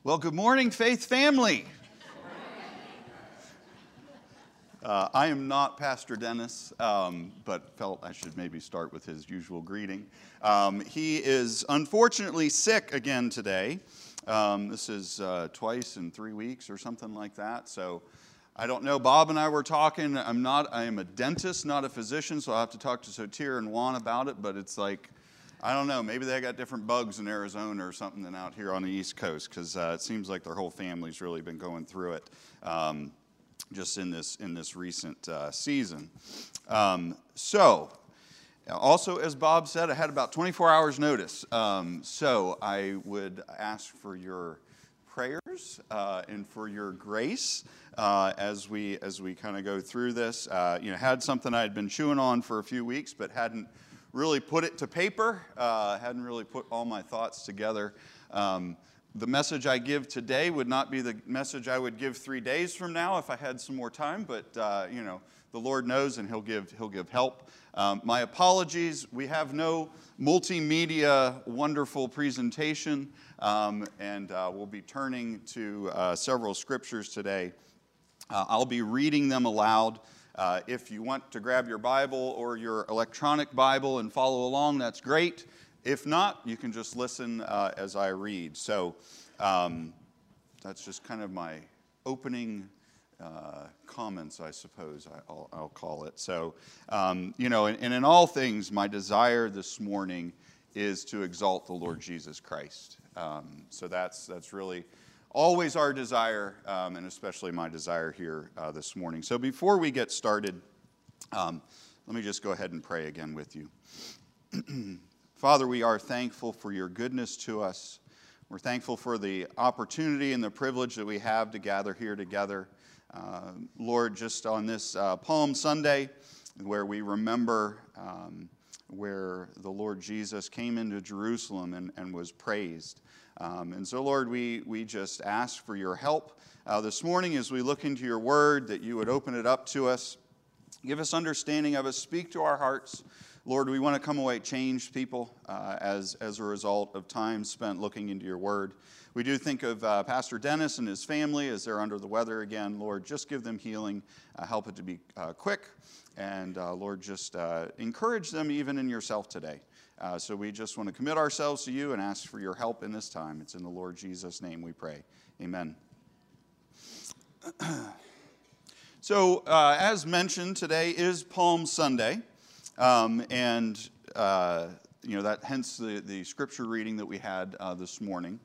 Well, good morning, Faith family. I am not Pastor Dennis, but felt I should maybe start with his usual greeting. He is unfortunately sick again today. This is twice in 3 weeks or something like that. So I don't know. Bob and I were talking. I am a dentist, not a physician, so I'll have to talk to Sotir and Juan about it. But it's like, I don't know. Maybe they got different bugs in Arizona or something than out here on the East Coast, because it seems like their whole family's really been going through it. Just in this recent season. So, also as Bob said, I had about 24 hours notice. So I would ask for your prayers and for your grace as we kind of go through this. Had something I had been chewing on for a few weeks, but hadn't really put it to paper. Hadn't really put all my thoughts together. The message I give today would not be the message I would give 3 days from now if I had some more time, but the Lord knows, and He'll give help. My apologies. We have no multimedia wonderful presentation, and we'll be turning to several scriptures today. I'll be reading them aloud. If you want to grab your Bible or your electronic Bible and follow along, that's great. If not, you can just listen as I read. So that's just kind of my opening comments, I suppose I'll call it. So, and in all things, my desire this morning is to exalt the Lord Jesus Christ. So that's really always our desire, and especially my desire here this morning. So before we get started, let me just go ahead and pray again with you. Father, we are thankful for your goodness to us. We're thankful for the opportunity and the privilege that we have to gather here together. Lord, just on this Palm Sunday, where we remember where the Lord Jesus came into Jerusalem and was praised. And so, Lord, we just ask for your help this morning as we look into your word, that you would open it up to us, give us understanding of it, speak to our hearts. Lord, we want to come away changed people as a result of time spent looking into your word. We do think of Pastor Dennis and his family as they're under the weather again. Lord, just give them healing. Help it to be quick. And Lord, just encourage them even in yourself today. So we just want to commit ourselves to you and ask for your help in this time. It's in the Lord Jesus' name we pray. Amen. So as mentioned, today is Palm Sunday. That hence the scripture reading that we had this morning.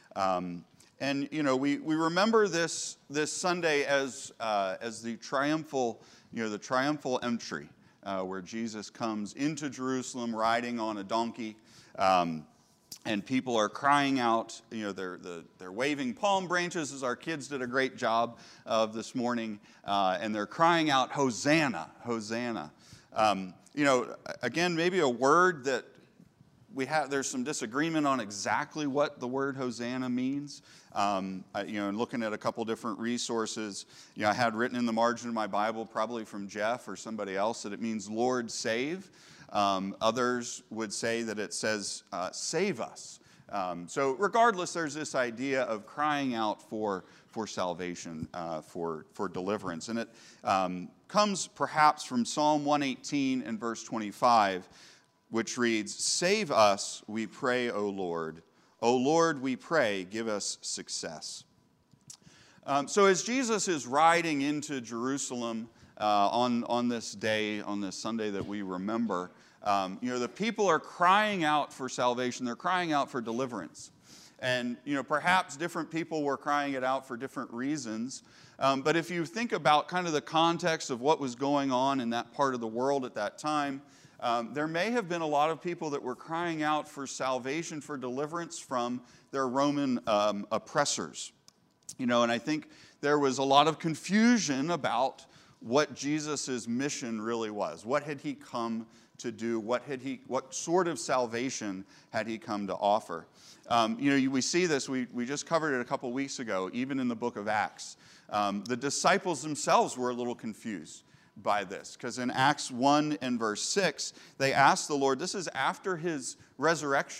We remember this Sunday as the triumphal entry, where Jesus comes into Jerusalem riding on a donkey, and people are crying out. They're waving palm branches, as our kids did a great job of this morning, and they're crying out, "Hosanna, Hosanna." Again, maybe a word that there's some disagreement on exactly what the word Hosanna means. And looking at a couple different resources, I had written in the margin of my Bible, probably from Jeff or somebody else, that it means Lord save. Others would say that it says save us. So regardless, there's this idea of crying out for salvation, for deliverance. And it comes perhaps from Psalm 118 and verse 25, which reads, "Save us, we pray, O Lord. O Lord, we pray, give us success." So as Jesus is riding into Jerusalem on this day, on this Sunday that we remember, the people are crying out for salvation. They're crying out for deliverance. And, perhaps different people were crying it out for different reasons. But if you think about kind of the context of what was going on in that part of the world at that time, there may have been a lot of people that were crying out for salvation, for deliverance from their Roman oppressors. And I think there was a lot of confusion about what Jesus' mission really was. What had he come to do? What sort of salvation had he come to offer? We see this, we just covered it a couple weeks ago, even in the book of Acts. The disciples themselves were a little confused by this, because in Acts 1 and verse 6, they asked the Lord, this is after his resurrection,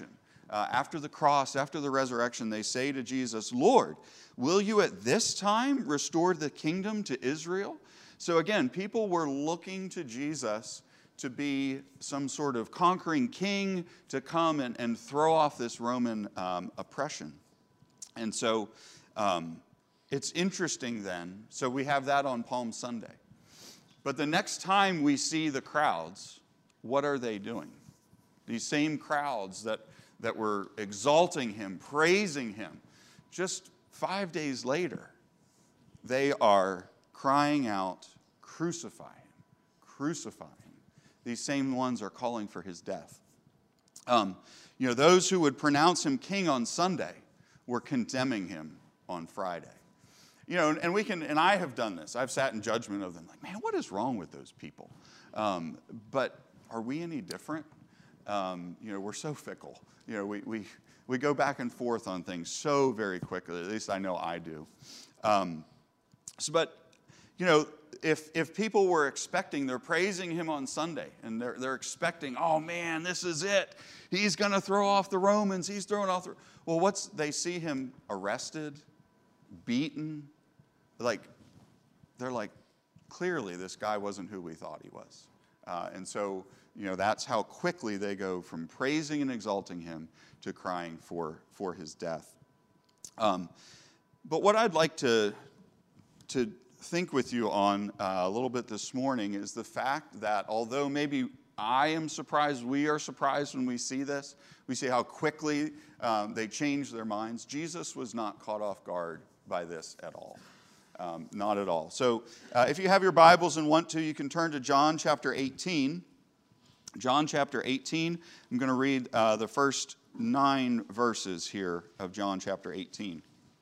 after the cross, after the resurrection, they say to Jesus, "Lord, will you at this time restore the kingdom to Israel?" So again, people were looking to Jesus to be some sort of conquering king to come and throw off this Roman oppression. And so it's interesting then. So we have that on Palm Sunday. But the next time we see the crowds, what are they doing? These same crowds that were exalting him, praising him, just 5 days later, they are crying out, "Crucify him, crucify him." These same ones are calling for his death. Those who would pronounce him king on Sunday were condemning him on Friday. And I have done this. I've sat in judgment of them, like, man, what is wrong with those people? But are we any different? We're so fickle. We go back and forth on things so very quickly. At least I know I do. If people were expecting, they're praising him on Sunday, and they're expecting, oh man, this is it. He's going to throw off the Romans. He's throwing off the... Well, they see him arrested, beaten. They're like, clearly this guy wasn't who we thought he was. And so, that's how quickly they go from praising and exalting him to crying for his death. But what I'd like to think with you on a little bit this morning is the fact that although maybe I am surprised, we are surprised when we see this, we see how quickly they change their minds. Jesus was not caught off guard by this at all. Not at all. So if you have your Bibles and want to, you can turn to John chapter 18. John chapter 18. I'm going to read the first 9 verses here of John chapter 18.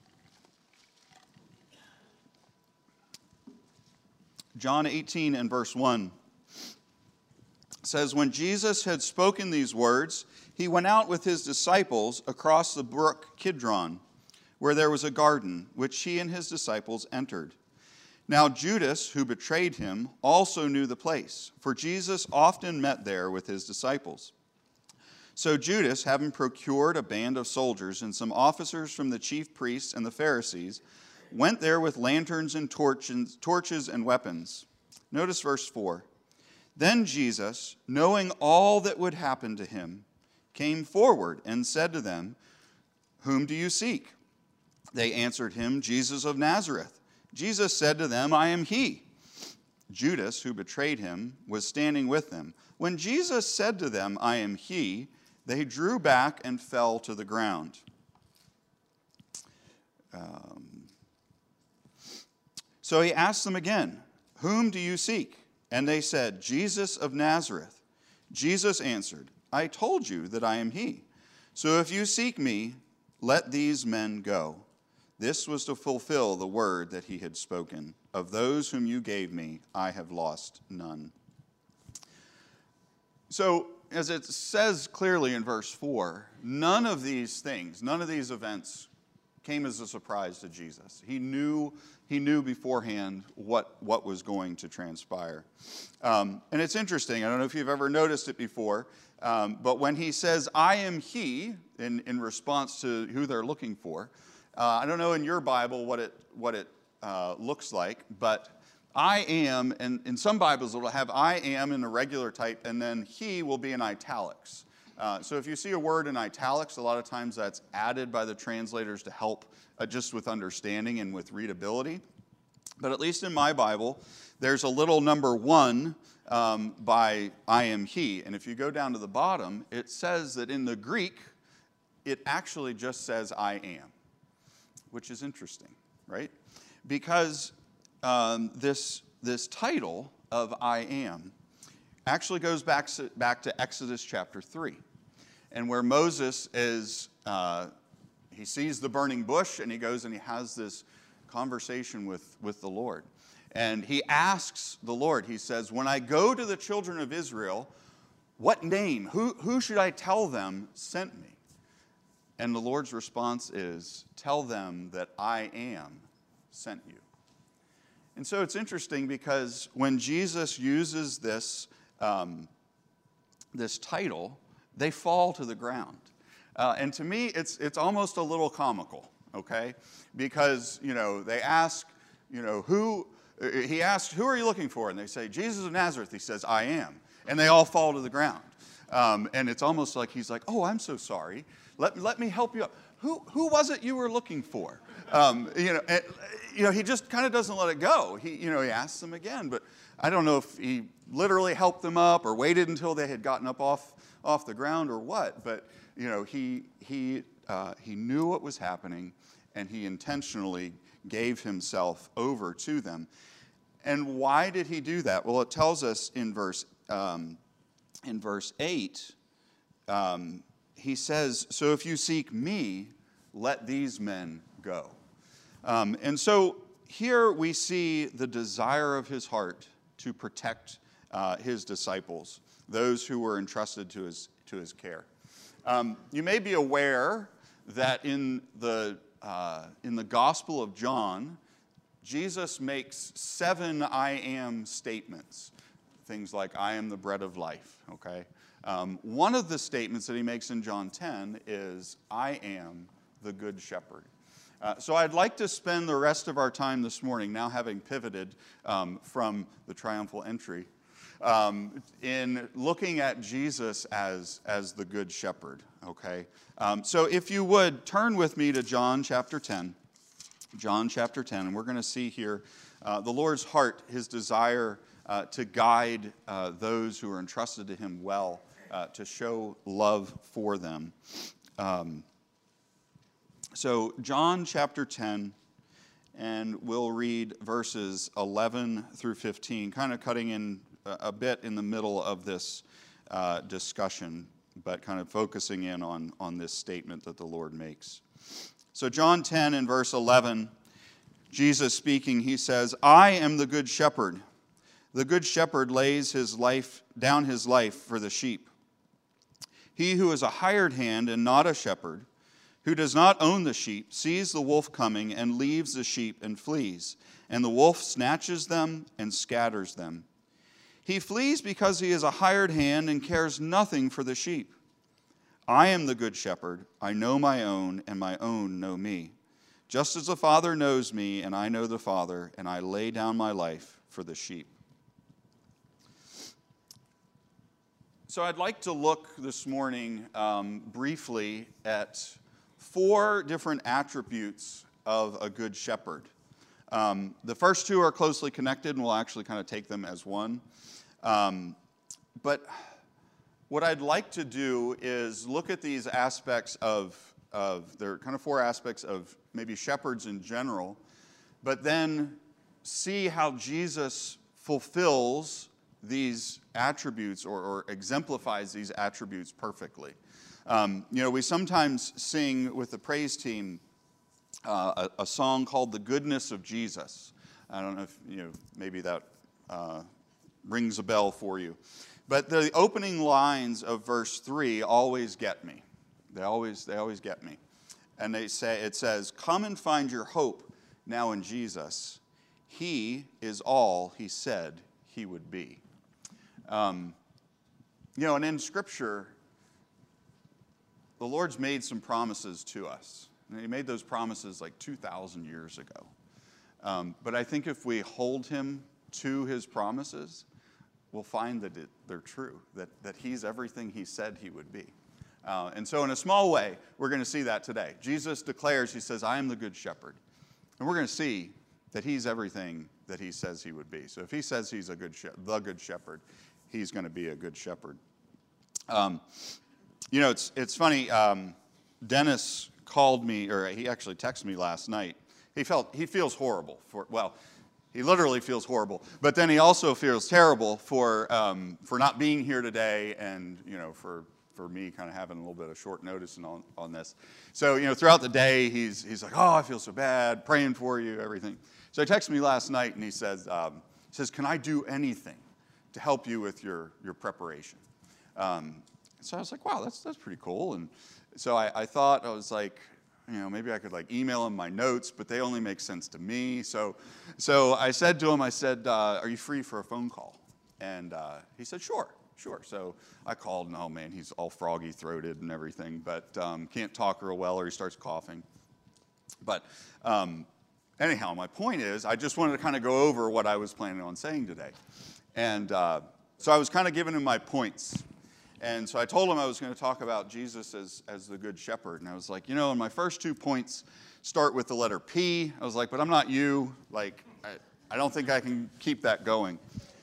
John 18 and verse 1 says, "When Jesus had spoken these words, he went out with his disciples across the brook Kidron, where there was a garden, which he and his disciples entered. Now Judas, who betrayed him, also knew the place, for Jesus often met there with his disciples. So Judas, having procured a band of soldiers and some officers from the chief priests and the Pharisees, went there with lanterns and torches and weapons." Notice verse 4. "Then Jesus, knowing all that would happen to him, came forward and said to them, 'Whom do you seek?' They answered him, 'Jesus of Nazareth.' Jesus said to them, 'I am he.' Judas, who betrayed him, was standing with them. When Jesus said to them, 'I am he,' they drew back and fell to the ground. So he asked them again, 'Whom do you seek?' And they said, 'Jesus of Nazareth.' Jesus answered, 'I told you that I am he. So if you seek me, let these men go.' This was to fulfill the word that he had spoken. 'Of those whom you gave me, I have lost none.'" So, as it says clearly in verse 4, none of these things, none of these events came as a surprise to Jesus. He knew beforehand what was going to transpire. And it's interesting. I don't know if you've ever noticed it before, but when he says, "I am he," in response to who they're looking for, I don't know in your Bible what it looks like, but "I am," and in some Bibles it'll have "I am" in the regular type, and then "he" will be in italics. So if you see a word in italics, a lot of times that's added by the translators to help just with understanding and with readability. But at least in my Bible, there's a little number 1 by "I am he." And if you go down to the bottom, it says that in the Greek, it actually just says "I am," which is interesting, right? Because this title of "I am" actually goes back to Exodus chapter 3. And where Moses is, he sees the burning bush, and he goes and he has this conversation with the Lord. And he asks the Lord, he says, "When I go to the children of Israel, what name, who should I tell them sent me?" And the Lord's response is, "Tell them that I am sent you." And so it's interesting because when Jesus uses this title, they fall to the ground. And to me, it's almost a little comical, okay? Because, they ask, he asked, who are you looking for? And they say, Jesus of Nazareth. He says, I am. And they all fall to the ground. And it's almost like he's like, oh, I'm so sorry. Let me help you up. Who was it you were looking for? He just kind of doesn't let it go. He asks them again, but I don't know if he literally helped them up or waited until they had gotten up off the ground or what. But he knew what was happening, and he intentionally gave himself over to them. And why did he do that? Well, it tells us in verse 8. He says, so if you seek me, let these men go. And so here we see the desire of his heart to protect his disciples, those who were entrusted to his care. You may be aware that in the Gospel of John, Jesus makes 7 I am statements. Things like, I am the bread of life, okay? One of the statements that he makes in John 10 is, I am the good shepherd. So I'd like to spend the rest of our time this morning, now having pivoted from the triumphal entry, in looking at Jesus as the good shepherd, okay? So if you would, turn with me to John chapter 10. John chapter 10, and we're going to see here the Lord's heart, his desire to guide those who are entrusted to him well, to show love for them. So John chapter 10, and we'll read verses 11 through 15, kind of cutting in a bit in the middle of this discussion, but kind of focusing in on this statement that the Lord makes. So John 10 and verse 11, Jesus speaking, he says, I am the good shepherd. The good shepherd lays down his life for the sheep. He who is a hired hand and not a shepherd, who does not own the sheep, sees the wolf coming and leaves the sheep and flees, and the wolf snatches them and scatters them. He flees because he is a hired hand and cares nothing for the sheep. I am the good shepherd. I know my own, and my own know me. Just as the Father knows me, and I know the Father, and I lay down my life for the sheep. So I'd like to look this morning briefly at 4 different attributes of a good shepherd. The first 2 are closely connected, and we'll actually kind of take them as one. But what I'd like to do is look at these aspects there are kind of 4 aspects of maybe shepherds in general, but then see how Jesus fulfills these attributes or exemplifies these attributes perfectly. We sometimes sing with the praise team a song called The Goodness of Jesus. I don't know if, maybe that rings a bell for you. But the opening lines of verse 3 always get me. They always get me. And it says, come and find your hope now in Jesus. He is all he said he would be. And in Scripture, the Lord's made some promises to us. And he made those promises like 2,000 years ago. But I think if we hold him to his promises, we'll find that they're true, that he's everything he said he would be. And so in a small way, we're going to see that today. Jesus declares, he says, I am the good shepherd. And we're going to see that he's everything that he says he would be. So if he says he's the good shepherd, he's going to be a good shepherd. It's funny. Dennis called me, or he actually texted me last night. He feels horrible he literally feels horrible, but then he also feels terrible for not being here today, and for me kind of having a little bit of short notice on this. So throughout the day he's like, oh, I feel so bad, praying for you, everything. So he texted me last night and he says, can I do anything to help you with your preparation? So I was like, wow, that's pretty cool. And so I thought, I was like, maybe I could email him my notes, but they only make sense to me. So I said to him, are you free for a phone call? And he said, sure. sure. So I called, and oh man, he's all froggy-throated and everything, but can't talk real well, or he starts coughing. But anyhow, my point is, I just wanted to kind of go over what I was planning on saying today. And so I was kind of giving him my points. And so I told him I was going to talk about Jesus as the Good Shepherd. And I was like, you know, and my first 2 points start with the letter P. I was like, but I'm not you. Like, I don't think I can keep that going.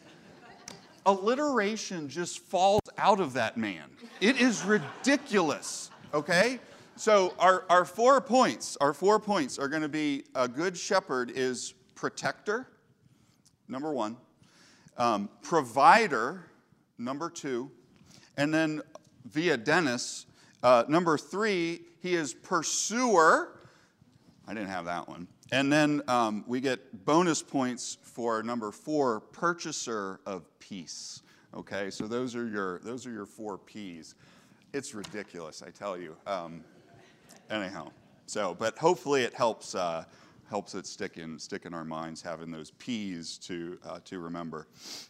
Alliteration just falls out of that man. It is ridiculous, okay? So our 4 points are going to be a good shepherd is protector, number 1, provider, number 2, and then via Dennis, number 3, he is pursuer. I didn't have that one. And then we get bonus points for number 4, purchaser of peace. Okay, so those are your 4 P's. It's ridiculous, I tell you. Anyhow, so but hopefully it helps it stick in our minds, having those P's to remember.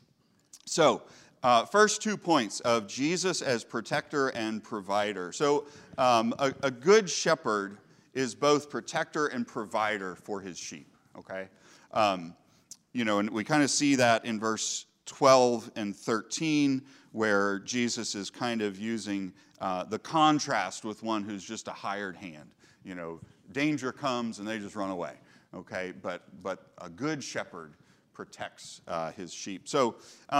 So first 2 points of Jesus as protector and provider. So a good shepherd is both protector and provider for his sheep. Okay, you know, and we kind of see that in verse 12 and 13, where Jesus is kind of using the contrast with one who's just a hired hand. You know, danger comes and they just run away. Okay, but a good shepherd protects his sheep. So,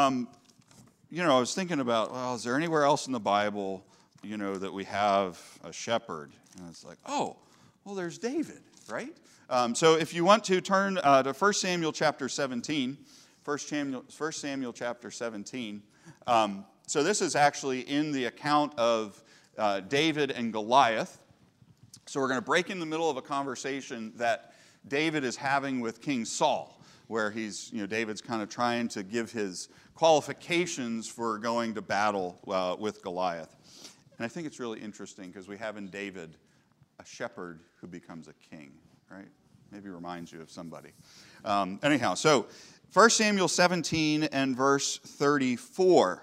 you know, I was thinking about, well, is there anywhere else in the Bible, you know, that we have a shepherd? And it's like, oh, well, there's David, right? So if you want to turn to 1 Samuel chapter 17, 1 Samuel chapter 17. So this is actually in the account of David and Goliath. So we're going to break in the middle of a conversation that David is having with King Saul, where David's kind of trying to give his qualifications for going to battle with Goliath. And I think it's really interesting because we have in David a shepherd who becomes a king, right? Maybe reminds you of somebody. Anyhow, so 1 Samuel 17 and verse 34.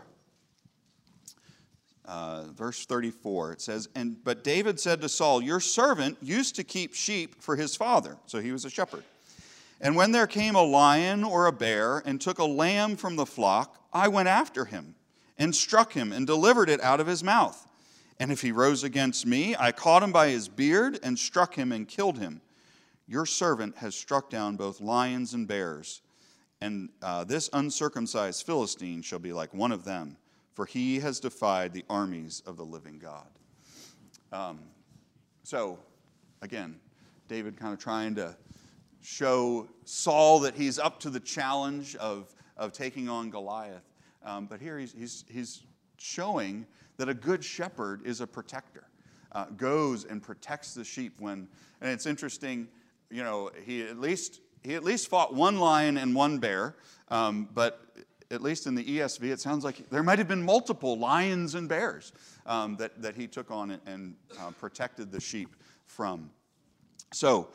Verse 34, it says, But David said to Saul, your servant used to keep sheep for his father. So he was a shepherd. And when there came a lion or a bear and took a lamb from the flock, I went after him and struck him and delivered it out of his mouth. And if he rose against me, I caught him by his beard and struck him and killed him. Your servant has struck down both lions and bears, and this uncircumcised Philistine shall be like one of them, for he has defied the armies of the living God. So, again, David kind of trying to show Saul that he's up to the challenge of taking on Goliath. But here he's showing that a good shepherd is a protector, goes and protects the sheep and it's interesting, you know, he at least fought one lion and one bear, but at least in the ESV, it sounds like there might have been multiple lions and bears that he took on and protected the sheep from. So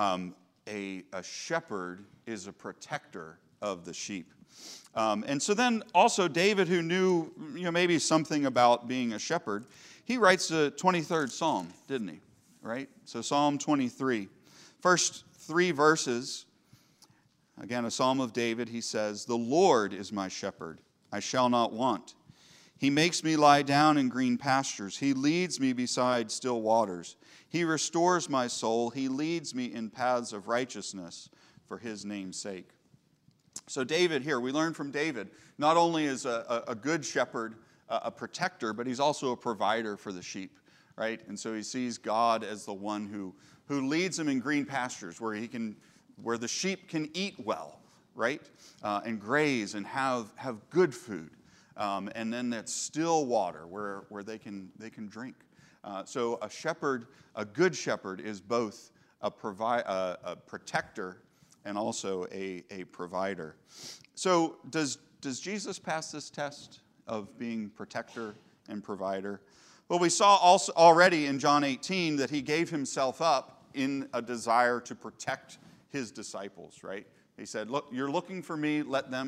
a shepherd is a protector of the sheep. And so then also David, who knew maybe something about being a shepherd, he writes the 23rd Psalm, didn't he? Right? So Psalm 23. First 3 verses, again, a psalm of David, he says, the Lord is my shepherd, I shall not want. He makes me lie down in green pastures. He leads me beside still waters. He restores my soul. He leads me in paths of righteousness for his name's sake. So David here, we learn from David, not only is a good shepherd, a protector, but he's also a provider for the sheep, right? And so he sees God as the one who leads him in green pastures where the sheep can eat well, right? And graze and have good food. And then that still water where they can drink. So a good shepherd is both a protector and also a provider. So does Jesus pass this test of being protector and provider? Well, we saw also already in John 18 that he gave himself up in a desire to protect his disciples, right? He said, look, you're looking for me, let them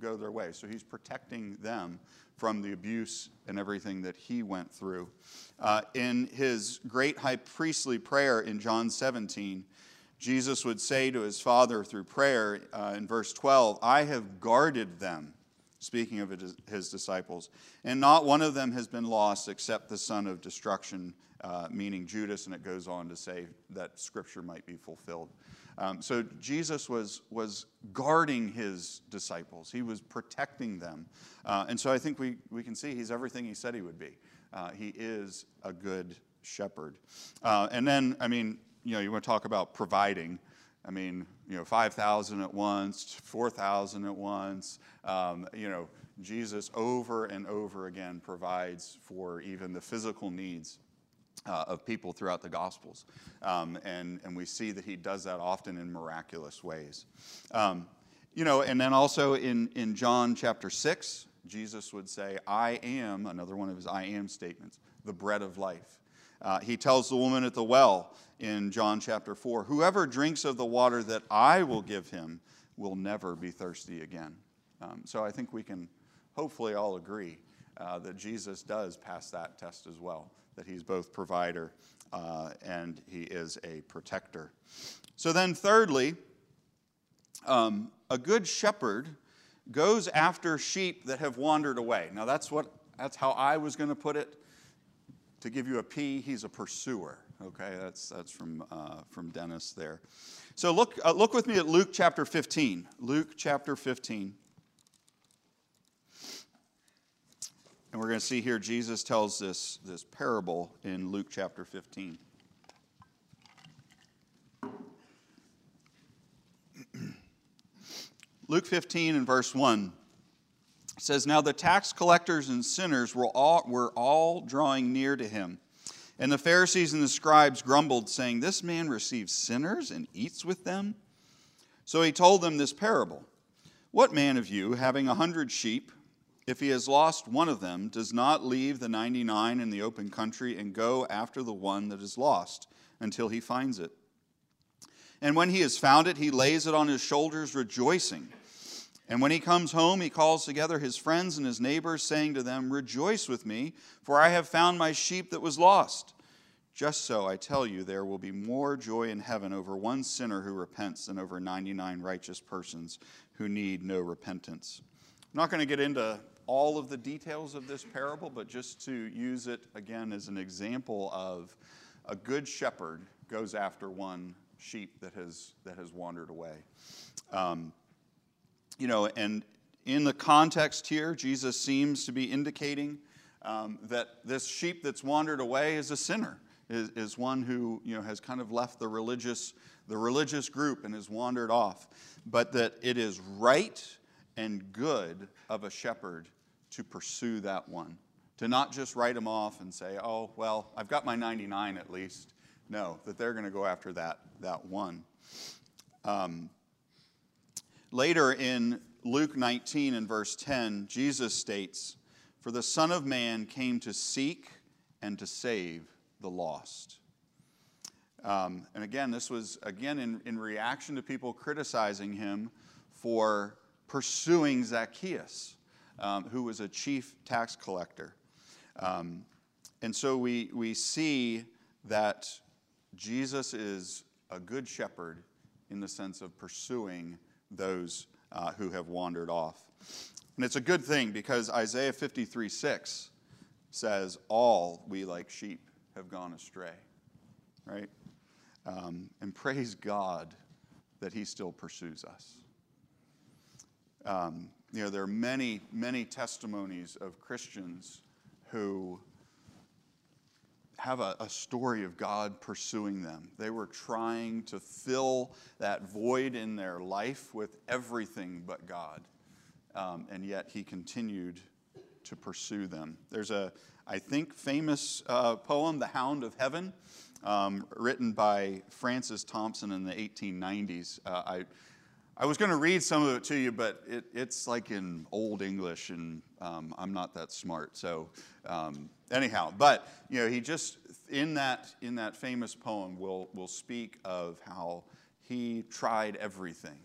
go their way. So he's protecting them from the abuse and everything that he went through. In his great high priestly prayer in John 17, Jesus would say to his Father through prayer in verse 12, I have guarded them, speaking of his disciples, and not one of them has been lost except the son of destruction, meaning Judas, and it goes on to say that Scripture might be fulfilled. So Jesus was guarding his disciples. He was protecting them. And so I think we can see he's everything he said he would be. He is a good shepherd. And then, I mean, you want to talk about providing. I mean, 5,000 at once, 4,000 at once. Jesus over and over again provides for even the physical needs of people throughout the Gospels. And we see that he does that often in miraculous ways. And then also in John chapter 6, Jesus would say, I am, another one of his I am statements, the bread of life. He tells the woman at the well in John chapter 4, whoever drinks of the water that I will give him will never be thirsty again. So I think we can hopefully all agree that Jesus does pass that test as well, that he's both provider and he is a protector. So then thirdly, a good shepherd goes after sheep that have wandered away. Now that's how I was going to put it. To give you a P, he's a pursuer. Okay, that's from Dennis there. So look with me at Luke chapter 15. Luke chapter 15. And we're going to see here Jesus tells this parable in Luke chapter 15. Luke 15 and verse 1 says, Now the tax collectors and sinners were all drawing near to him. And the Pharisees and the scribes grumbled, saying, This man receives sinners and eats with them? So he told them this parable. What man of you, having 100 sheep, if he has lost one of them, does not leave the 99 in the open country and go after the one that is lost until he finds it? And when he has found it, he lays it on his shoulders, rejoicing. And when he comes home, he calls together his friends and his neighbors, saying to them, Rejoice with me, for I have found my sheep that was lost. Just so, I tell you, there will be more joy in heaven over one sinner who repents than over 99 righteous persons who need no repentance. I'm not going to get into all of the details of this parable, but just to use it again as an example of a good shepherd goes after one sheep that has wandered away. And in the context here, Jesus seems to be indicating that this sheep that's wandered away is a sinner, is one who has kind of left the religious group and has wandered off, but that it is right and good of a shepherd to pursue that one, to not just write him off and say, oh, well, I've got my 99 at least. No, that they're going to go after that one. Later in Luke 19 and verse 10, Jesus states, For the Son of Man came to seek and to save the lost. And again, this was, in reaction to people criticizing him for pursuing Zacchaeus, who was a chief tax collector. And so we see that Jesus is a good shepherd in the sense of pursuing those who have wandered off. And it's a good thing because Isaiah 53:6 says, all we like sheep have gone astray, right? And praise God that he still pursues us. There are many, many testimonies of Christians who have a story of God pursuing them. They were trying to fill that void in their life with everything but God. And yet he continued to pursue them. There's I think, famous poem, The Hound of Heaven, written by Francis Thompson in the 1890s. I was going to read some of it to you, but it's like in Old English, and I'm not that smart. So anyhow, but he just in that famous poem will speak of how he tried everything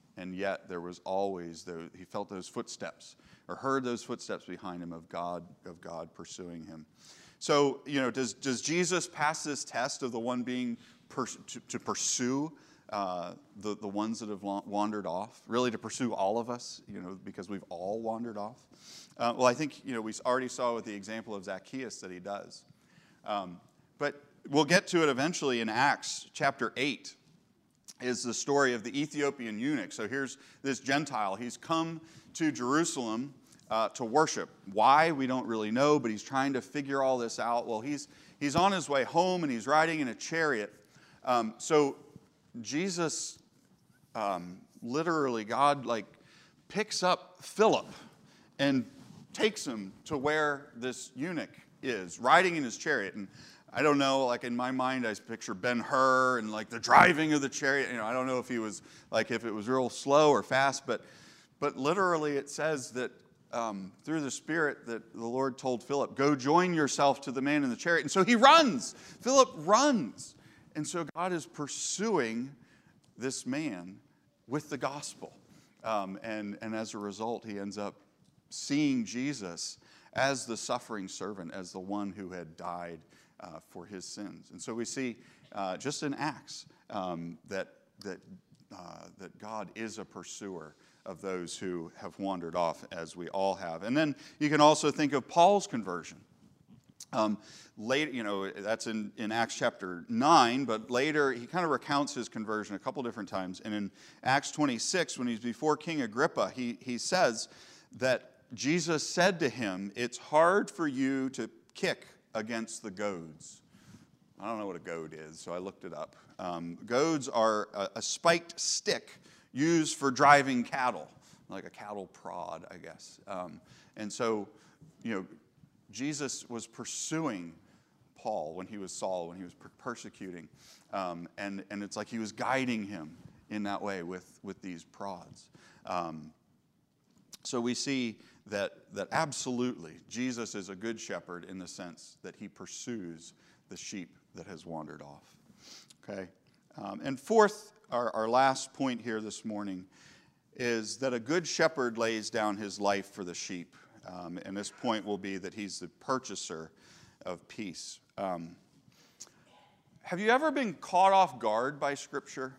And yet there was always, he felt those footsteps or heard those footsteps behind him of God pursuing him. So, does Jesus pass this test of the one being to pursue the ones that have wandered off? Really to pursue all of us, because we've all wandered off? Well, I think, we already saw with the example of Zacchaeus that he does. But we'll get to it eventually in Acts chapter 8. Is the story of the Ethiopian eunuch. So here's this Gentile. He's come to Jerusalem to worship. Why? We don't really know, but he's trying to figure all this out. Well, he's on his way home, and he's riding in a chariot. So Jesus, literally, God, picks up Philip and takes him to where this eunuch is, riding in his chariot. And I don't know, in my mind, I picture Ben-Hur and the driving of the chariot. I don't know if he was if it was real slow or fast, but literally it says that through the Spirit that the Lord told Philip, go join yourself to the man in the chariot. And so he runs. Philip runs. And so God is pursuing this man with the gospel. And as a result, he ends up seeing Jesus as the suffering servant, as the one who had died for his sins. And so we see just in Acts that God is a pursuer of those who have wandered off, as we all have. And then you can also think of Paul's conversion. Later, that's in Acts chapter 9, but later he kind of recounts his conversion a couple different times. And in Acts 26, when he's before King Agrippa, he says that Jesus said to him, it's hard for you to kick against the goads. I don't know what a goad is, so I looked it up. Goads are a spiked stick used for driving cattle, like a cattle prod, I guess. And so, Jesus was pursuing Paul when he was Saul, when he was persecuting. And it's like he was guiding him in that way with these prods. So we see that absolutely Jesus is a good shepherd in the sense that he pursues the sheep that has wandered off. Okay? And fourth, our last point here this morning is that a good shepherd lays down his life for the sheep. And this point will be that he's the purchaser of peace. Have you ever been caught off guard by Scripture?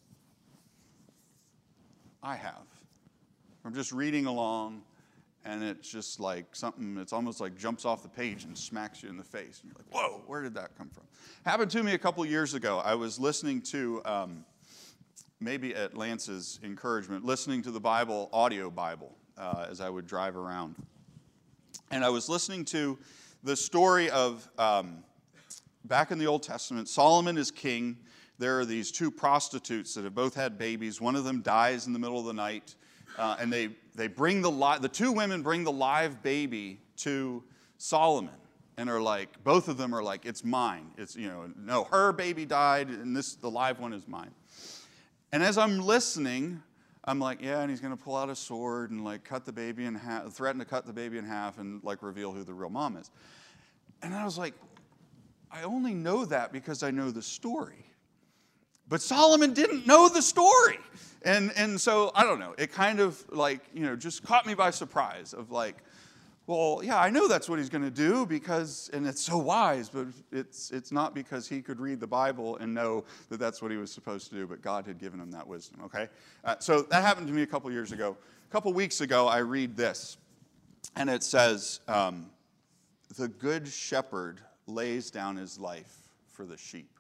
I have. I'm just reading along, and it's just like something, it's almost like jumps off the page and smacks you in the face. And you're like, whoa, where did that come from? Happened to me a couple years ago. I was listening to, maybe at Lance's encouragement, listening to the Bible, audio Bible, as I would drive around. And I was listening to the story of, back in the Old Testament, Solomon is king. There are these two prostitutes that have both had babies. One of them dies in the middle of the night. And they bring the two women bring the live baby to Solomon, and are like, both of them are like, it's mine. It's, no, her baby died, and the live one is mine. And as I'm listening, I'm like, yeah, and he's going to pull out a sword and cut the baby in half, threaten to cut the baby in half, and reveal who the real mom is. And I was like, I only know that because I know the story. But Solomon didn't know the story. And so, I don't know, it kind of just caught me by surprise of well, yeah, I know that's what he's going to do because, and it's so wise, but it's not because he could read the Bible and know that that's what he was supposed to do, but God had given him that wisdom, okay? So that happened to me a couple years ago. A couple weeks ago, I read this, and it says, the good shepherd lays down his life for the sheep.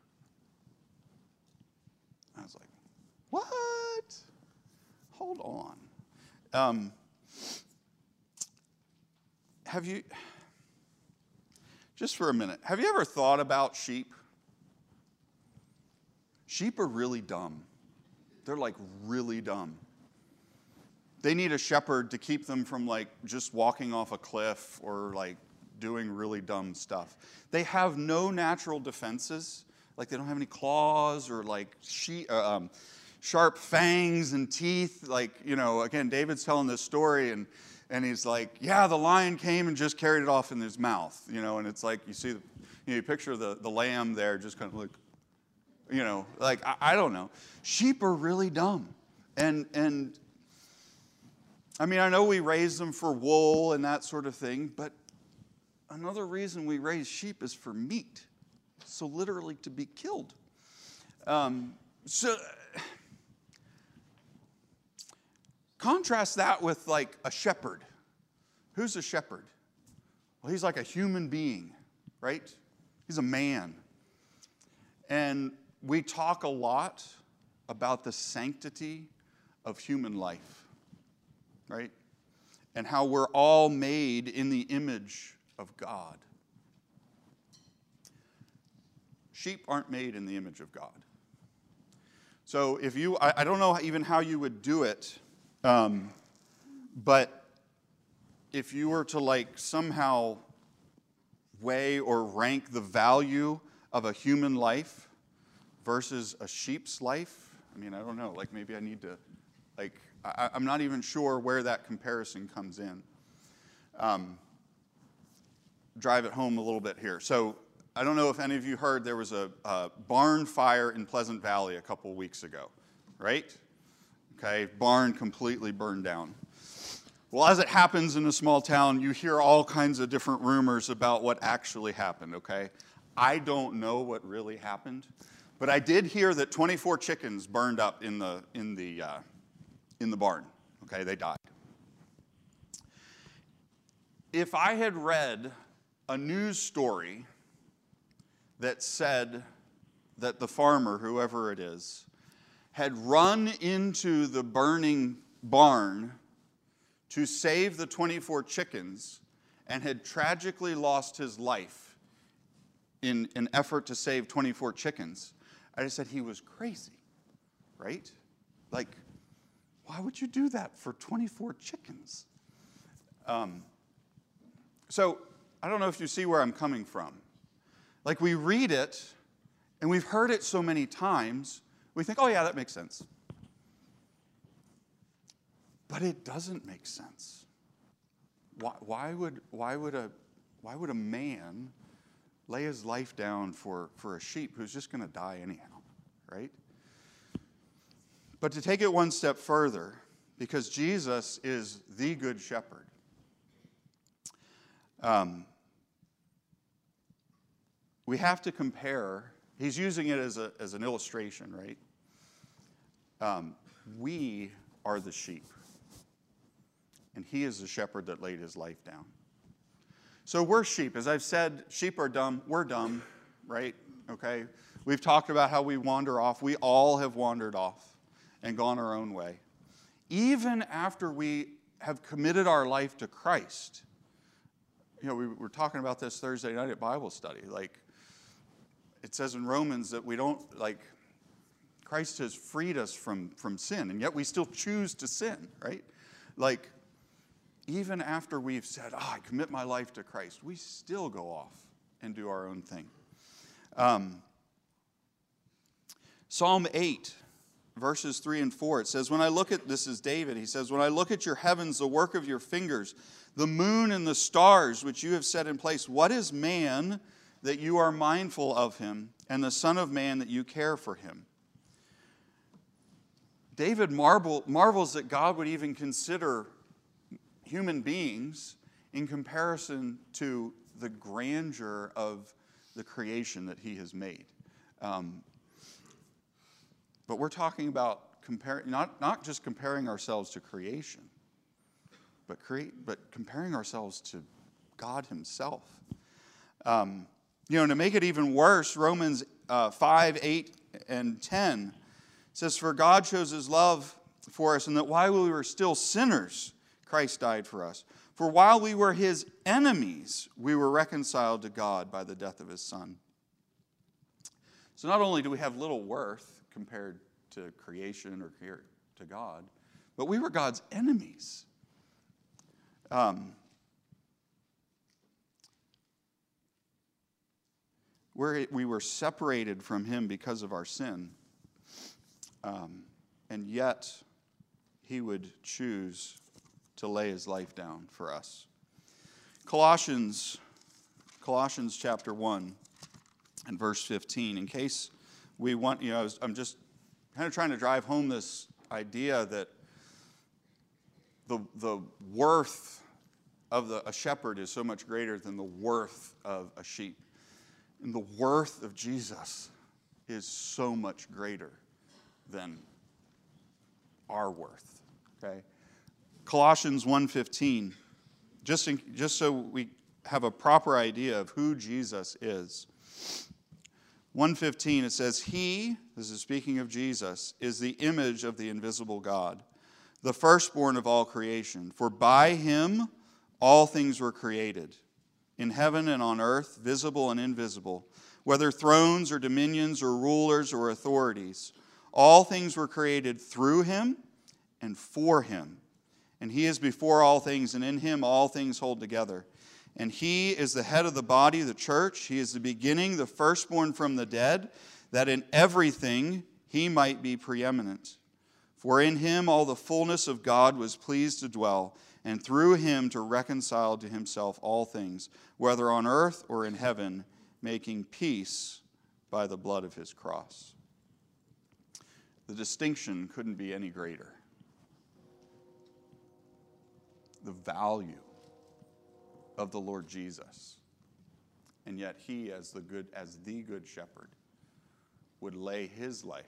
I was like, what? Hold on. Have you, just for a minute, have you ever thought about sheep? Sheep are really dumb. They're really dumb. They need a shepherd to keep them from just walking off a cliff or doing really dumb stuff. They have no natural defenses. They don't have any claws or sharp fangs and teeth. Again, David's telling this story and he's like, yeah, the lion came and just carried it off in his mouth. And it's you see, you picture the lamb there just kind of I don't know. Sheep are really dumb. And I mean, I know we raise them for wool and that sort of thing, but another reason we raise sheep is for meat. So literally to be killed. So contrast that with like a shepherd. Who's a shepherd? Well, he's like a human being, right? He's a man. And we talk a lot about the sanctity of human life, right? And how we're all made in the image of God. Sheep aren't made in the image of God. So if you, I don't know even how you would do it, but if you were to like somehow weigh or rank the value of a human life versus a sheep's life, I mean, I don't know, like maybe I need to, like, I'm not even sure where that comparison comes in. Drive it home a little bit here. So I don't know if any of you heard there was a barn fire in Pleasant Valley a couple weeks ago, right? Okay, barn completely burned down. Well, as it happens in a small town, you hear all kinds of different rumors about what actually happened, okay? I don't know what really happened, but I did hear that 24 chickens burned up in the barn, okay? They died. If I had read a news story that said that the farmer, whoever it is, had run into the burning barn to save the 24 chickens and had tragically lost his life in an effort to save 24 chickens, I just said he was crazy, right? Like, why would you do that for 24 chickens? So I don't know if you see where I'm coming from. Like, we read it, and we've heard it so many times, we think, oh yeah, that makes sense. But it doesn't make sense. Why would a man lay his life down for a sheep who's just going to die anyhow, right? But to take it one step further, because Jesus is the good shepherd, we have to compare. He's using it as an illustration, right? We are the sheep. And he is the shepherd that laid his life down. So we're sheep. As I've said, sheep are dumb. We're dumb, right? Okay? We've talked about how we wander off. We all have wandered off and gone our own way. Even after we have committed our life to Christ. You know, we were talking about this Thursday night at Bible study. Like, it says in Romans that we don't, like, Christ has freed us from sin, and yet we still choose to sin, right? Like, even after we've said, I commit my life to Christ, we still go off and do our own thing. Psalm 8, verses 3 and 4, it says, when I look at, this is David, he says, when I look at your heavens, the work of your fingers, the moon and the stars which you have set in place, what is man that you are mindful of him, and the Son of Man that you care for him? David marvels that God would even consider human beings in comparison to the grandeur of the creation that he has made. But we're talking about not just comparing ourselves to creation, but comparing ourselves to God himself. To make it even worse, Romans 5, 8, and 10 says, for God shows his love for us, and that while we were still sinners, Christ died for us. For while we were his enemies, we were reconciled to God by the death of his Son. So not only do we have little worth compared to creation or to God, but we were God's enemies. We were separated from him because of our sin. And yet, he would choose to lay his life down for us. Colossians chapter 1 and verse 15. In case we want, I'm just kind of trying to drive home this idea that the worth of a shepherd is so much greater than the worth of a sheep. And the worth of Jesus is so much greater than our worth. Okay? Colossians 1:15, just so we have a proper idea of who Jesus is. 1:15, it says, He, this is speaking of Jesus, is the image of the invisible God, the firstborn of all creation. For by him all things were created, in heaven and on earth, visible and invisible, whether thrones or dominions or rulers or authorities. All things were created through him and for him. And he is before all things, and in him all things hold together. And he is the head of the body, the church. He is the beginning, the firstborn from the dead, that in everything he might be preeminent. For in him all the fullness of God was pleased to dwell, and through him to reconcile to himself all things, whether on earth or in heaven, making peace by the blood of his cross. The distinction couldn't be any greater. The value of the Lord Jesus. And yet he, as the good shepherd, would lay his life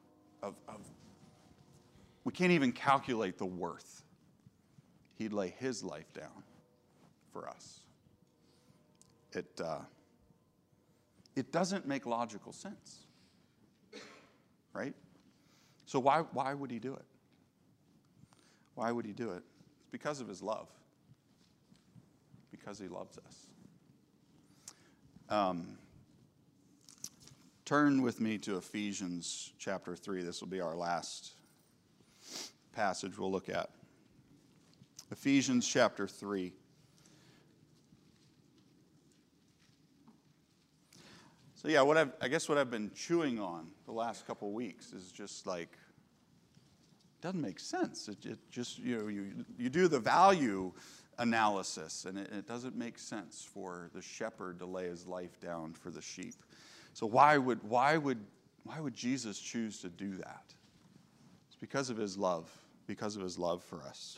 we can't even calculate the worth. He'd lay his life down for us. It doesn't make logical sense, right? So why would he do it? Why would he do it? It's because of his love. Because he loves us. Turn with me to Ephesians chapter 3. This will be our last passage we'll look at. Ephesians chapter 3. So yeah, what I've been chewing on the last couple weeks is just like, it doesn't make sense. It just, you do the value analysis, and it doesn't make sense for the shepherd to lay his life down for the sheep. So why would Jesus choose to do that? It's because of his love for us.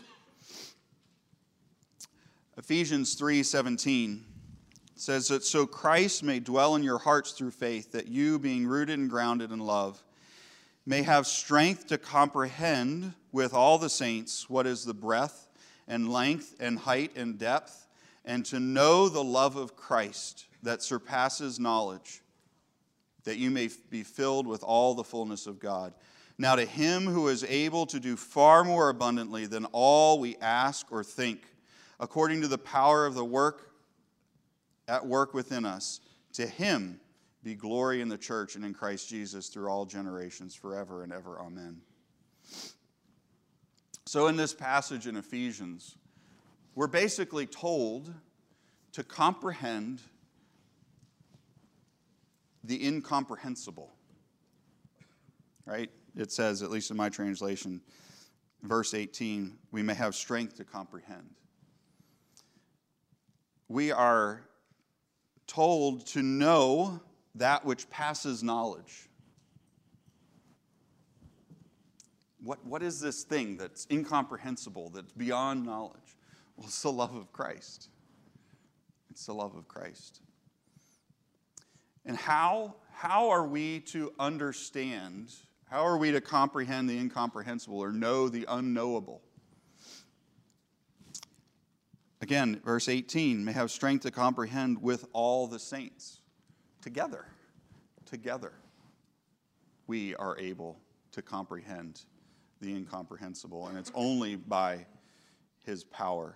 Ephesians 3:17 says that so Christ may dwell in your hearts through faith, that you, being rooted and grounded in love, may have strength to comprehend with all the saints what is the breadth and length and height and depth, and to know the love of Christ that surpasses knowledge, that you may be filled with all the fullness of God. Now to him who is able to do far more abundantly than all we ask or think, according to the power of the work at work within us, to him be glory in the church and in Christ Jesus through all generations, forever and ever. Amen. So in this passage in Ephesians, we're basically told to comprehend the incomprehensible. Right? It says, at least in my translation, verse 18, we may have strength to comprehend. We are told to know that which passes knowledge. What is this thing that's incomprehensible, that's beyond knowledge? Well, it's the love of Christ. It's the love of Christ. And how are we to understand, how are we to comprehend the incomprehensible or know the unknowable? Again, verse 18, may have strength to comprehend with all the saints. Together, we are able to comprehend the incomprehensible, and it's only by his power.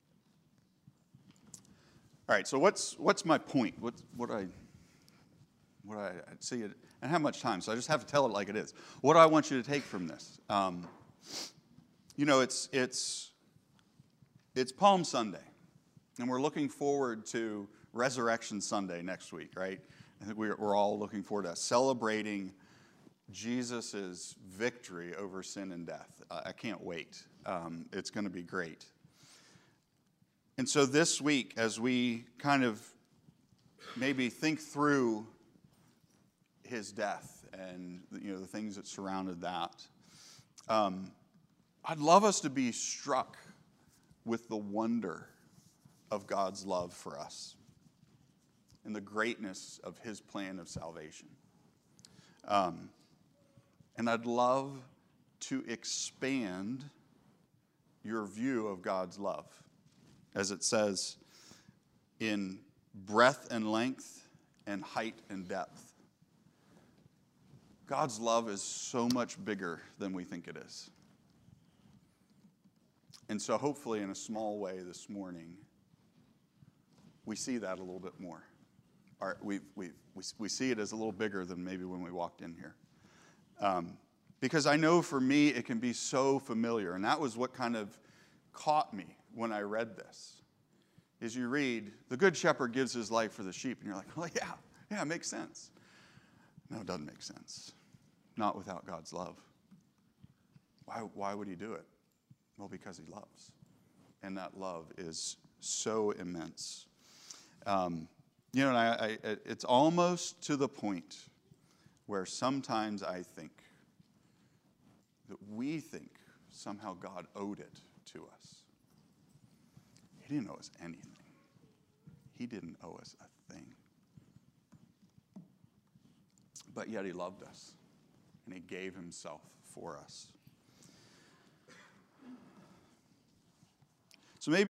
All right, so what's my point? What I see it, and how much time? So I just have to tell it like it is. What do I want you to take from this? It's Palm Sunday, and we're looking forward to Resurrection Sunday next week, right? I think we're all looking forward to celebrating Jesus' victory over sin and death. I can't wait. It's going to be great. And so this week, as we kind of maybe think through his death and the things that surrounded that, I'd love us to be struck with the wonder of God's love for us and the greatness of his plan of salvation. And I'd love to expand your view of God's love, as it says, in breadth and length and height and depth. God's love is so much bigger than we think it is. And so hopefully in a small way this morning, we see that a little bit more. We see it as a little bigger than maybe when we walked in here. Because I know for me it can be so familiar, and that was what kind of caught me when I read this. Is you read, the good shepherd gives his life for the sheep, and you're like, well, yeah, it makes sense. No, it doesn't make sense. Not without God's love. Why would he do it? Well, because he loves. And that love is so immense. It's almost to the point where sometimes I think that we think somehow God owed it to us. He didn't owe us anything. He didn't owe us a thing. But yet he loved us, and he gave himself for us. So maybe